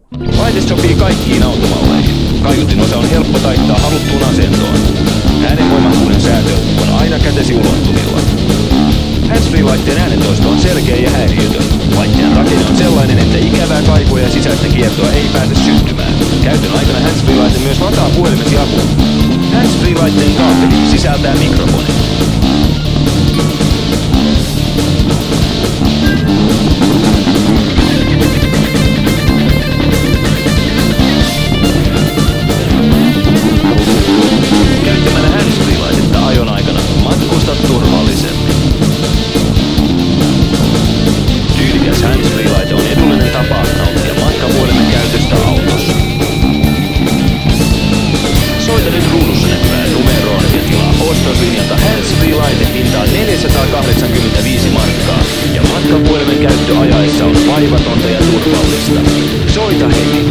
Laite sopii kaikkiin automalleihin. Kaiutin osa on helppo taittaa haluttuun asentoon. Äänenvoimakkuuden säätö on aina kätesi ulottuvilla. Handsfree-laitteen äänentoisto on selkeä ja häiriötön. Laitteen rakenne on sellainen, että ikävää kaikua ja sisäistä kiertoa ei pääse syntymään. Käytön aikana Handsfree-laite myös lataa puhelimesi akun. Handsfree-laitteen kaapeli sisältää mikrofonin. Käyttämällä Handsfree-laitetta ajon aikana matkustat turvallisemmin. Tyylikäs Handsfree-laite on edullinen tapa nauttia matkapuhelimen käytöstä autossa. Soita nyt ruudussa näkyvään numeroon ja tilaa ostoslinjalta Handsfree-laite hintaan 485 markkaa. Ja matkapuhelimen käyttö ajaessa on vaivatonta ja turvallista. Soita heti!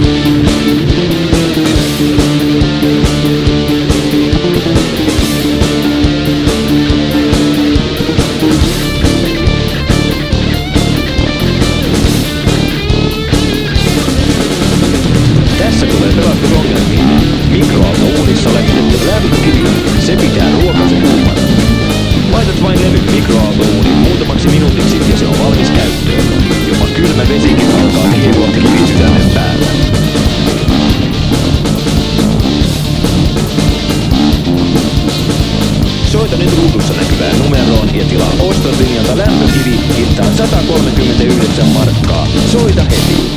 Tässä tulee pelastusongelmiin. Mikroaaltouunissa lämmitetty lämpökivi, se pitää ruokaisen kuumana. Laitat vain levyt mikroaaltouuniin muutamaksi minuutiksi ja se on valmis käyttöön. Jopa kylmä vesikin alkaa kiehua kivisydämen päällä. Soita nyt ruudussa näkyvään numeroon ja tilaa ostoslinjalta lämpökivi hintaan 139 markkaa. Soita heti!